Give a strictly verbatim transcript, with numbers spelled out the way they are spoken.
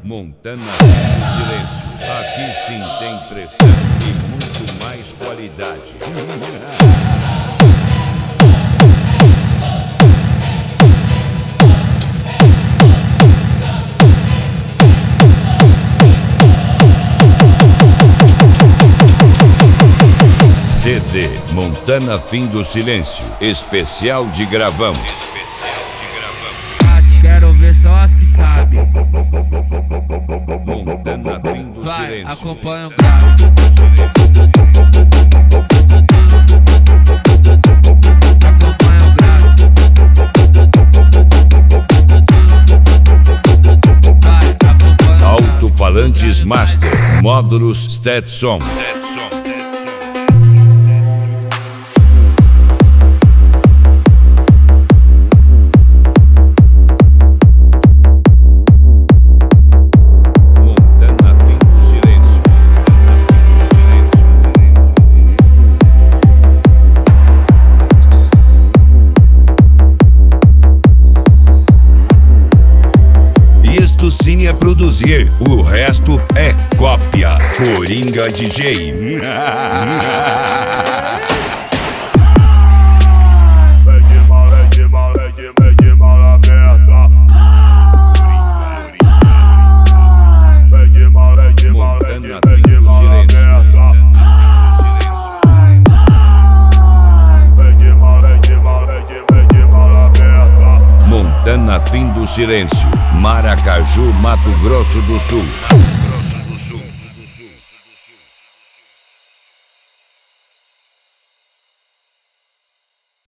Montana do Silêncio. Aqui sim tem pressão e muito mais qualidade. C D Montana Fim do Silêncio, especial de gravão. Especial de gravão. Quero ver só as que sabem. Montana Fim do Vai, Silêncio. acompanha o grave. Acompanha o grave. Vai, acompanha. Alto-falantes Master, módulos Stetson. Isto sim é produzir, o resto é cópia. Coringa D J. Mede mal, mede mal, mede, mede mal aberta. Mede mal, mede mal, mede, mede mal aberta. Mede mal, mede mal, mede, mede mal aberta. Montana Fim do Silêncio, Maracaju, Mato Grosso do Sul.